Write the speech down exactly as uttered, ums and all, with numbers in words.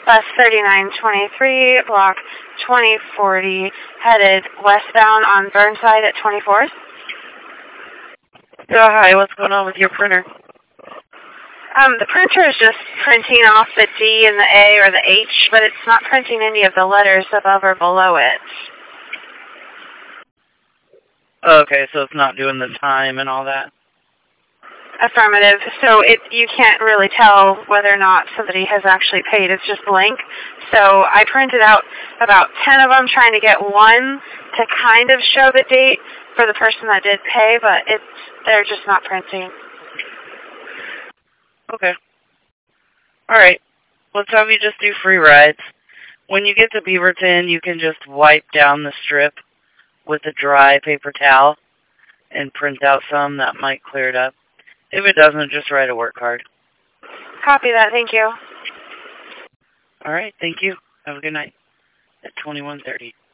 Bus thirty-nine twenty-three, block twenty forty, headed westbound on Burnside at twenty-fourth. Yeah, hi, what's going on with your printer? Um, the printer is just printing off the D and the A or the H, but it's not printing any of the letters above or below it. Okay, so it's not doing the time and all that? Affirmative. So it you can't really tell whether or not somebody has actually paid. It's just blank. So I printed out about ten of them, trying to get one to kind of show the date for the person that did pay, but it's they're just not printing. Okay. All right. Let's have you just do free rides. When you get to Beaverton, you can just wipe down the strip with a dry paper towel and print out some. That might clear it up. If it doesn't, just write a work card. Copy that. Thank you. All right. Thank you. Have a good night at twenty-one thirty.